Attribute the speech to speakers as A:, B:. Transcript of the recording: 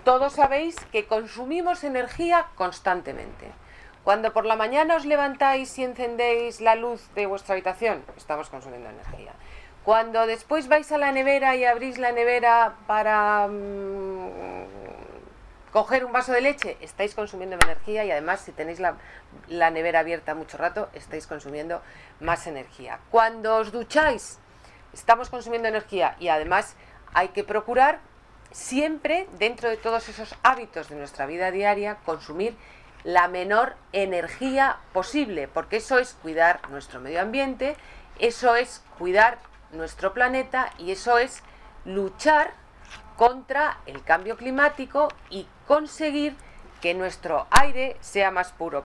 A: Todos sabéis que consumimos energía constantemente. Cuando por la mañana os levantáis y encendéis la luz de vuestra habitación, estamos consumiendo energía. Cuando después vais a la nevera y abrís la nevera para coger un vaso de leche, estáis consumiendo energía, y además si tenéis la nevera abierta mucho rato, estáis consumiendo más energía. Cuando os ducháis, estamos consumiendo energía, y además hay que procurar siempre, dentro de todos esos hábitos de nuestra vida diaria, consumir la menor energía posible, porque eso es cuidar nuestro medio ambiente, eso es cuidar nuestro planeta, y eso es luchar contra el cambio climático y conseguir que nuestro aire sea más puro.